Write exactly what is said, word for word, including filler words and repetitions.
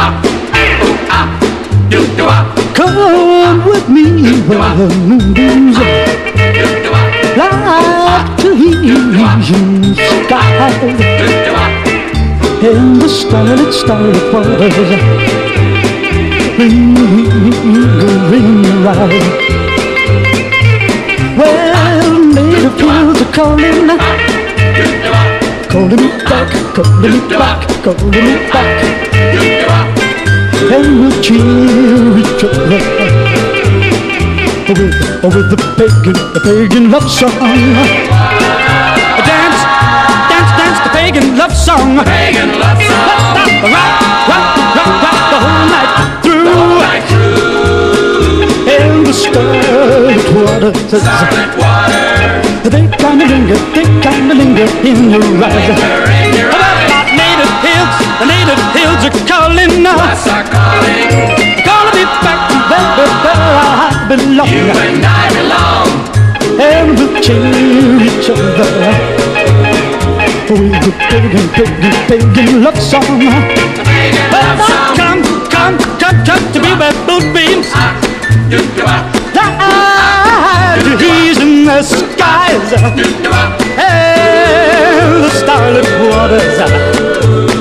Come with me where the moonbeams like to evening sky, and the starlit, starlit waters lingering right. Well, native fields are calling, calling me back, calling me back, calling me back, and we'll cheer each other with, with the pagan, the pagan love song. Dance, dance, dance, the pagan love song. The pagan love song. Rock, rock, rock, rock the whole night through. The whole night through. And the starlit waters, starlit waters, they kinda linger, they kinda linger in your eyes. About native hills, the native hills are calling us. Are calling, calling me back to where, where I belong. You and I belong. And we'll cheer each other with the pagan, pagan, pagan love song. Well, come, come, come, come to me where moonbeams like to ease in the skies, and the starlit waters